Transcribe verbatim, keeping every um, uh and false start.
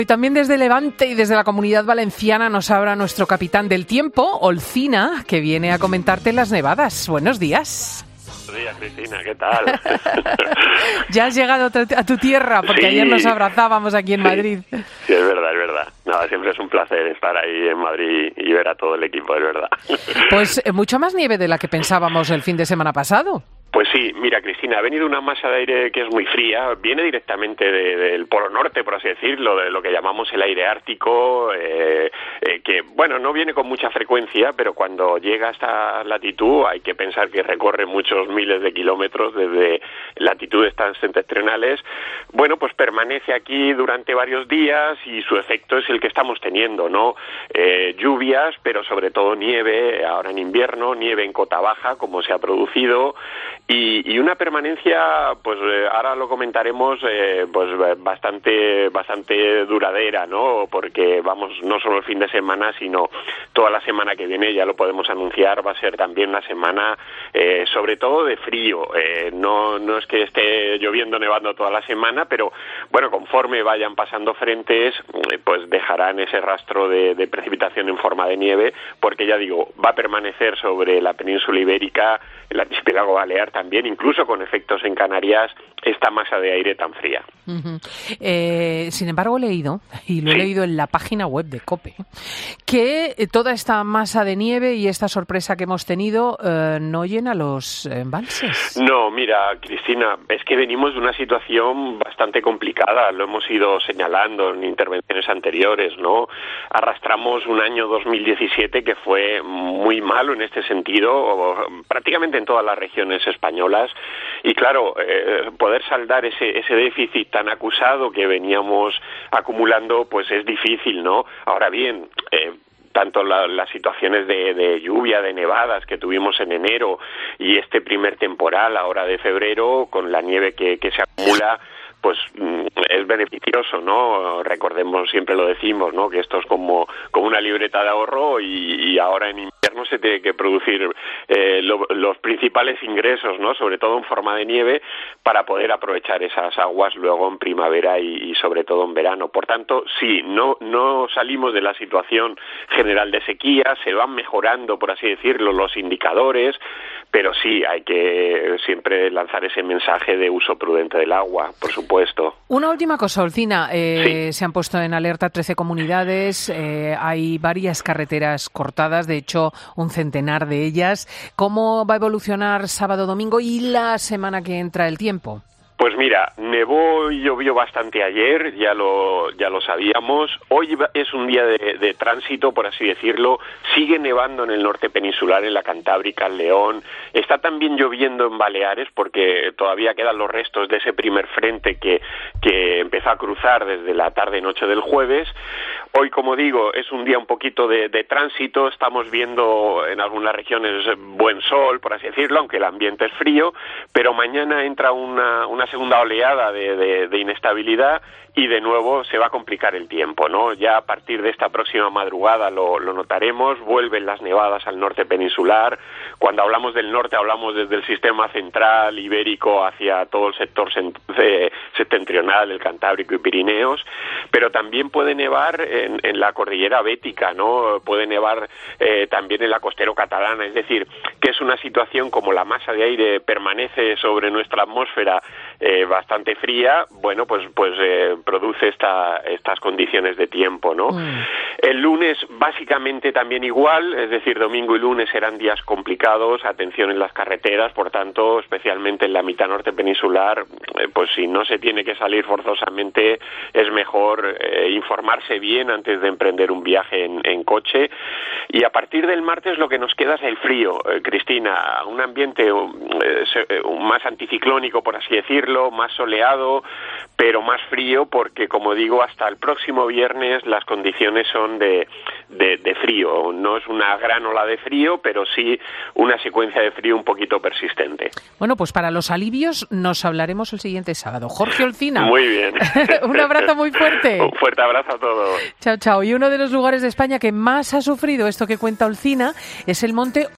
Y también desde Levante y desde la Comunidad Valenciana nos habla nuestro capitán del tiempo, Olcina, que viene a comentarte las nevadas. Buenos días. Buenos días, Cristina, ¿qué tal? Ya has llegado a tu tierra, porque sí. Ayer nos abrazábamos aquí en Madrid. Sí, sí, es verdad, es verdad. Nada, siempre es un placer estar ahí en Madrid y ver a todo el equipo, es verdad. Pues eh, mucha más nieve de la que pensábamos el fin de semana pasado. Pues sí, mira, Cristina, ha venido una masa de aire que es muy fría, viene directamente de, del Polo Norte, por así decirlo, de lo que llamamos el aire ártico, eh, eh, que, bueno, no viene con mucha frecuencia, pero cuando llega a esta latitud hay que pensar que recorre muchos miles de kilómetros desde latitudes tan septentrionales. Bueno, pues permanece aquí durante varios días y su efecto es el que estamos teniendo, ¿no? Eh, lluvias, pero sobre todo nieve, ahora en invierno, nieve en cota baja, como se ha producido. Y, y una permanencia, pues eh, ahora lo comentaremos, eh, pues bastante bastante duradera, ¿no? Porque vamos, no solo el fin de semana, sino toda la semana que viene, ya lo podemos anunciar, va a ser también una semana eh, sobre todo de frío. Eh, no, no es que esté lloviendo, nevando toda la semana, pero bueno, conforme vayan pasando frentes, pues dejarán ese rastro de, de precipitación en forma de nieve, porque ya digo, va a permanecer sobre la península ibérica, el archipiélago balear también, incluso con efectos en Canarias, esta masa de aire tan fría. Uh-huh. Eh, sin embargo, he leído, y lo sí. he leído en la página web de COPE, que toda esta masa de nieve y esta sorpresa que hemos tenido eh, no llena los embalses. No, mira, Cristina, es que venimos de una situación bastante complicada, lo hemos ido señalando en intervenciones anteriores, ¿no? Arrastramos un año dos mil diecisiete que fue muy malo en este sentido, prácticamente en todas las regiones españolas, y claro, eh, poder saldar ese, ese déficit tan acusado que veníamos acumulando, pues es difícil, ¿no? Ahora bien, eh, tanto la, las situaciones de, de lluvia, de nevadas que tuvimos en enero y este primer temporal ahora de febrero, con la nieve que, que se acumula, pues es beneficioso, ¿no? Recordemos, siempre lo decimos, ¿no? Que esto es como, como una libreta de ahorro y, y ahora en invierno se tiene que producir eh, lo, los principales ingresos, ¿no? Sobre todo en forma de nieve, para poder aprovechar esas aguas luego en primavera y, y sobre todo en verano. Por tanto, sí, no, no salimos de la situación general de sequía, se van mejorando, por así decirlo, los indicadores, pero sí, hay que siempre lanzar ese mensaje de uso prudente del agua, por supuesto. Puesto. Una última cosa, Olcina. Eh, sí. Se han puesto en alerta trece comunidades, eh, hay varias carreteras cortadas, de hecho, un centenar de ellas. ¿Cómo va a evolucionar sábado, domingo y la semana que entra el tiempo? Pues mira, nevó y llovió bastante ayer, ya lo ya lo sabíamos. Hoy es un día de, de tránsito, por así decirlo. Sigue nevando en el norte peninsular, en la Cantábrica, en León. Está también lloviendo en Baleares, porque todavía quedan los restos de ese primer frente que, que empezó a cruzar desde la tarde-noche del jueves. Hoy, como digo, es un día un poquito de, de tránsito. Estamos viendo en algunas regiones buen sol, por así decirlo, aunque el ambiente es frío. Pero mañana entra una, una segunda oleada de, de, de inestabilidad y de nuevo se va a complicar el tiempo, ¿no? Ya a partir de esta próxima madrugada lo, lo notaremos, vuelven las nevadas al norte peninsular. Cuando hablamos del norte hablamos desde el sistema central ibérico hacia todo el sector septentrional, el Cantábrico y Pirineos, pero también puede nevar en, en la cordillera bética, ¿no? Puede nevar eh, también en la costera catalana, es decir, que es una situación como la masa de aire permanece sobre nuestra atmósfera eh, bastante fría, bueno, pues pues eh, produce esta, estas condiciones de tiempo, ¿no? Mm. El lunes básicamente también igual, es decir, domingo y lunes serán días complicados, atención en las carreteras, por tanto, especialmente en la mitad norte peninsular, eh, pues si no se tiene que salir forzosamente, es mejor eh, informarse bien antes de emprender un viaje en, en coche. Y a partir del martes lo que nos queda es el frío, eh, Cristina, un ambiente eh, más anticiclónico, por así decirlo, más soleado, pero más frío, porque como digo, hasta el próximo viernes las condiciones son de, de, de frío. No es una gran ola de frío, pero sí una secuencia de frío un poquito persistente. Bueno, pues para los alivios nos hablaremos el siguiente sábado. Jorge Olcina. Muy bien. Un abrazo muy fuerte. Un fuerte abrazo a todos. Chao, chao. Y uno de los lugares de España que más ha sufrido esto que cuenta Olcina es el monte